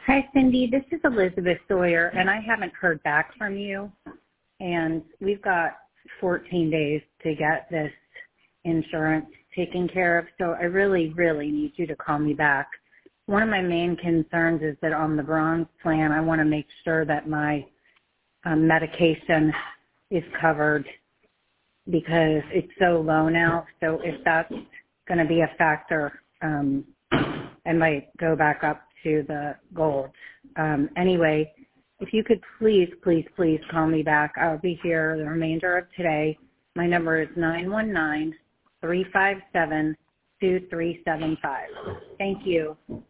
Hi, Cindy. This is Elizabeth Sawyer, and I haven't heard back from you. And we've got 14 days to get this insurance taken care of, so I really, really need you to call me back. One of my main concerns is that on the bronze plan, I want to make sure that my medication is covered because it's so low now. So if that's going to be a factor, I might go back up to the gold. Anyway, if you could please, please, please call me back. I'll be here the remainder of today. My number is 919-357-2375. Thank you.